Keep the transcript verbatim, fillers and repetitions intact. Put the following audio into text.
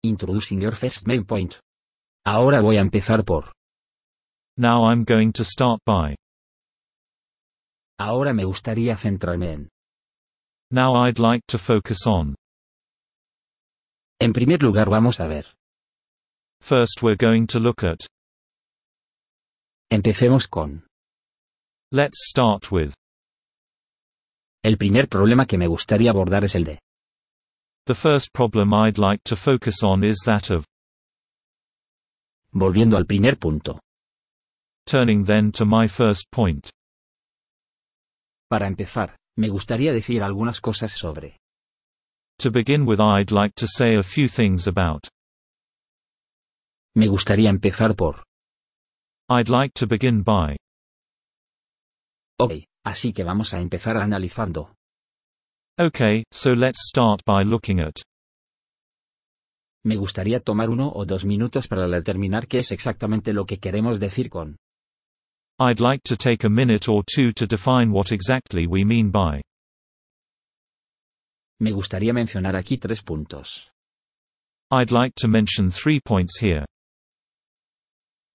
Introducing your first main point. Ahora voy a empezar por. Now I'm going to start by. Ahora me gustaría centrarme en. Now I'd like to focus on. En primer lugar vamos a ver. First we're going to look at. Empecemos con. Let's start with. El primer problema que me gustaría abordar es el de. The first problem I'd like to focus on is that of. Volviendo al primer punto. Turning then to my first point. Para empezar, me gustaría decir algunas cosas sobre. To begin with, I'd like to say a few things about. Me gustaría empezar por. I'd like to begin by. Ok, así que vamos a empezar analizando. Okay, so let's start by looking at. Me gustaría tomar uno o dos minutos para determinar qué es exactamente lo que queremos decir con. I'd like to take a minute or two to define what exactly we mean by. Me gustaría mencionar aquí tres puntos. I'd like to mention three points here.